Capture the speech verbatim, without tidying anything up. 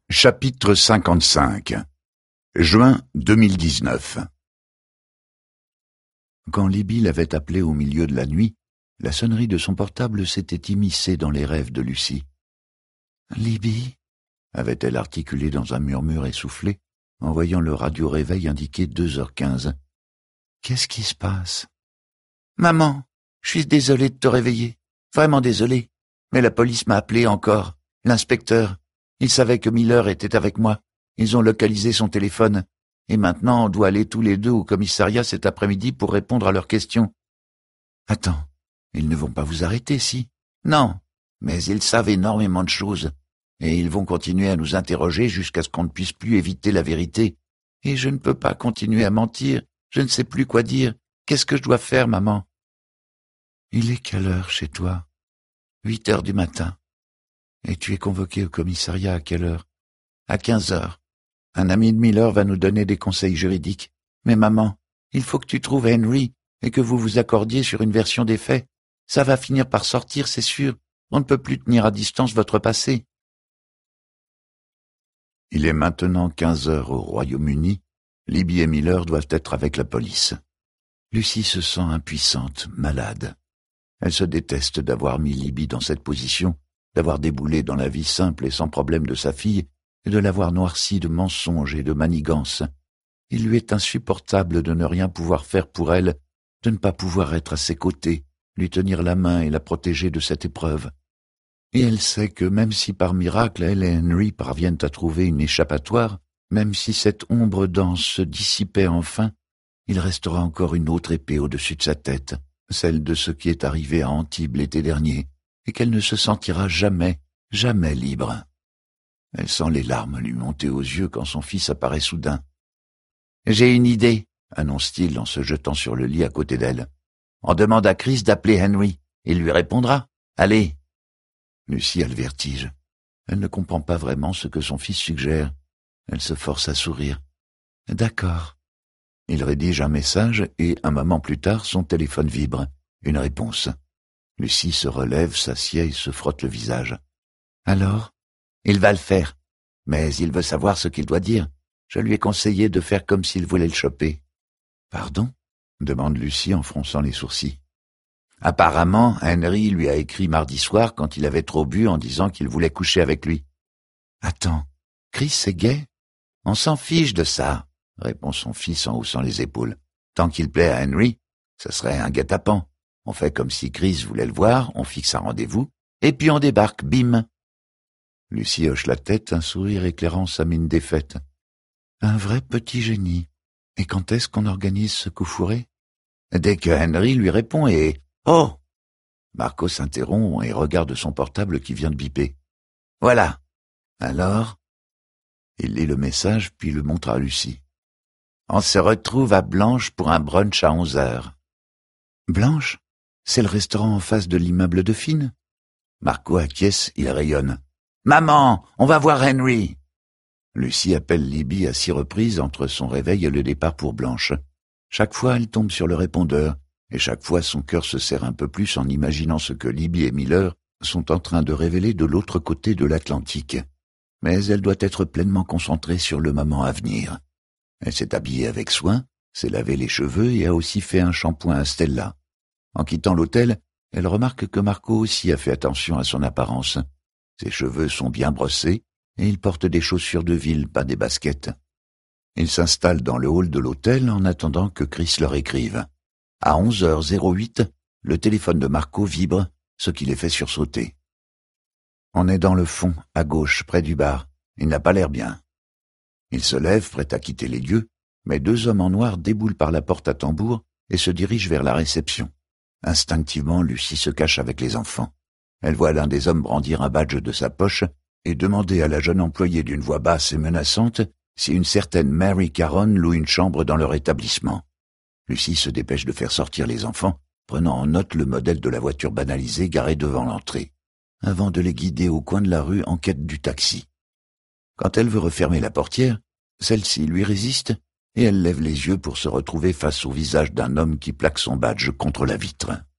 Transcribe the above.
Chapitre cinquante-cinq. Juin deux mille dix-neuf. Quand Libby l'avait appelé au milieu de la nuit, la sonnerie de son portable s'était immiscée dans les rêves de Lucie. « Libby » avait-elle articulé dans un murmure essoufflé, en voyant le radio-réveil indiquer deux heures quinze. « Qu'est-ce qui se passe ?»« Maman, je suis désolée de te réveiller, vraiment désolée, mais la police m'a appelé encore, l'inspecteur. Ils savaient que Miller était avec moi. Ils ont localisé son téléphone. Et maintenant, on doit aller tous les deux au commissariat cet après-midi pour répondre à leurs questions. »« Attends, ils ne vont pas vous arrêter, si ?»« Non, mais ils savent énormément de choses. Et ils vont continuer à nous interroger jusqu'à ce qu'on ne puisse plus éviter la vérité. Et je ne peux pas continuer à mentir. Je ne sais plus quoi dire. Qu'est-ce que je dois faire, maman ?»« Il est quelle heure chez toi ?»« Huit heures du matin. » « Et tu es convoqué au commissariat à quelle heure ?»« À quinze heures. Un ami de Miller va nous donner des conseils juridiques. Mais maman, il faut que tu trouves Henry et que vous vous accordiez sur une version des faits. Ça va finir par sortir, c'est sûr. On ne peut plus tenir à distance votre passé. » Il est maintenant quinze heures au Royaume-Uni. Libby et Miller doivent être avec la police. Lucie se sent impuissante, malade. Elle se déteste d'avoir mis Libby dans cette position, d'avoir déboulé dans la vie simple et sans problème de sa fille, et de l'avoir noircie de mensonges et de manigances. Il lui est insupportable de ne rien pouvoir faire pour elle, de ne pas pouvoir être à ses côtés, lui tenir la main et la protéger de cette épreuve. Et elle sait que même si par miracle elle et Henry parviennent à trouver une échappatoire, même si cette ombre dense se dissipait enfin, il restera encore une autre épée au-dessus de sa tête, celle de ce qui est arrivé à Antibes l'été dernier, et qu'elle ne se sentira jamais, jamais libre. Elle sent les larmes lui monter aux yeux quand son fils apparaît soudain. « J'ai une idée, » annonce-t-il en se jetant sur le lit à côté d'elle. « On demande à Chris d'appeler Henry. Il lui répondra. Allez !» Lucie a le vertige. Elle ne comprend pas vraiment ce que son fils suggère. Elle se force à sourire. « D'accord. » Il rédige un message et, un moment plus tard, son téléphone vibre. Une réponse. Lucie se relève, s'assied et se frotte le visage. « Alors ? » ?»« Il va le faire. Mais il veut savoir ce qu'il doit dire. Je lui ai conseillé de faire comme s'il voulait le choper. »« Pardon ?» demande Lucie en fronçant les sourcils. « Apparemment, Henry lui a écrit mardi soir quand il avait trop bu en disant qu'il voulait coucher avec lui. »« Attends, Chris est gay ? On s'en fiche de ça, » répond son fils en haussant les épaules. « Tant qu'il plaît à Henry, ce serait un guet-apens. On fait comme si Chris voulait le voir, on fixe un rendez-vous, et puis on débarque, bim !» Lucie hoche la tête, un sourire éclairant sa mine défaite. « Un vrai petit génie. Et quand est-ce qu'on organise ce coup fourré ?»« Dès que Henry lui répond et... Oh !» Marco s'interrompt et regarde son portable qui vient de biper. « Voilà. Alors ?» Il lit le message puis le montre à Lucie. « On se retrouve à Blanche pour un brunch à onze heures. »« Blanche ? C'est le restaurant en face de l'immeuble de Finn ?» Marco acquiesce, il rayonne. « Maman, on va voir Henry !» Lucie appelle Libby à six reprises entre son réveil et le départ pour Blanche. Chaque fois, elle tombe sur le répondeur, et chaque fois, son cœur se serre un peu plus en imaginant ce que Libby et Miller sont en train de révéler de l'autre côté de l'Atlantique. Mais elle doit être pleinement concentrée sur le moment à venir. Elle s'est habillée avec soin, s'est lavé les cheveux et a aussi fait un shampoing à Stella. En quittant l'hôtel, elle remarque que Marco aussi a fait attention à son apparence. Ses cheveux sont bien brossés et il porte des chaussures de ville, pas des baskets. Il s'installe dans le hall de l'hôtel en attendant que Chris leur écrive. À onze heures huit, le téléphone de Marco vibre, ce qui les fait sursauter. On est dans le fond, à gauche, près du bar. Il n'a pas l'air bien. Il se lève, prêt à quitter les lieux, mais deux hommes en noir déboulent par la porte à tambour et se dirigent vers la réception. Instinctivement, Lucie se cache avec les enfants. Elle voit l'un des hommes brandir un badge de sa poche et demander à la jeune employée d'une voix basse et menaçante si une certaine Mary Caron loue une chambre dans leur établissement. Lucie se dépêche de faire sortir les enfants, prenant en note le modèle de la voiture banalisée garée devant l'entrée, avant de les guider au coin de la rue en quête du taxi. Quand elle veut refermer la portière, celle-ci lui résiste et elle lève les yeux pour se retrouver face au visage d'un homme qui plaque son badge contre la vitre.